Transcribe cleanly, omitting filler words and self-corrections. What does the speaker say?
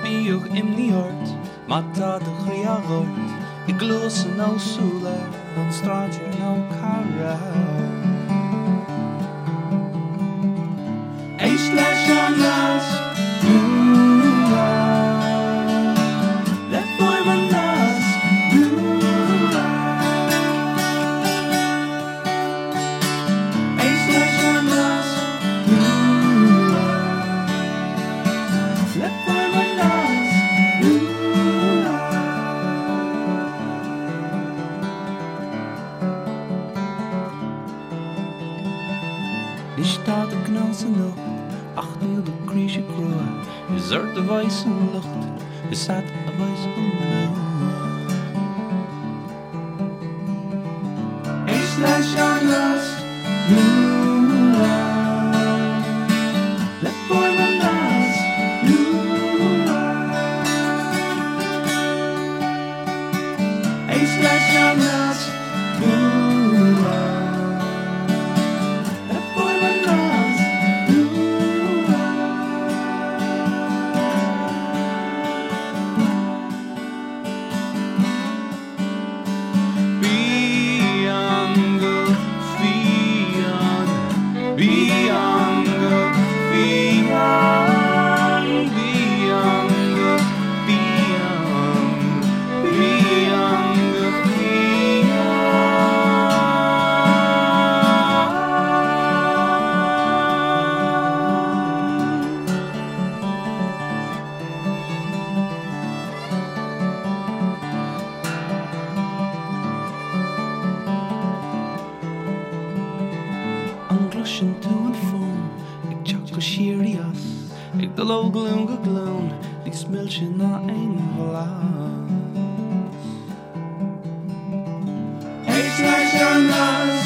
bíoch imní hort, má tá a chríagort, I glúsa nó súla, an stráidir nó cara. Éis leis an las, le foiim an las, Éis leis an las, le foiim an las, Is tá a gnáis an lucht, ach níl a críise crua, is ort a bhais an lucht, is at a bhais an lucht. Éis leis an las, le foiim an las, Éis leis an las, Anglushin to and from, ag teach go sirí as, ag dul ó glún go glún, ag smilte na ein bhlas. Éis leis an las,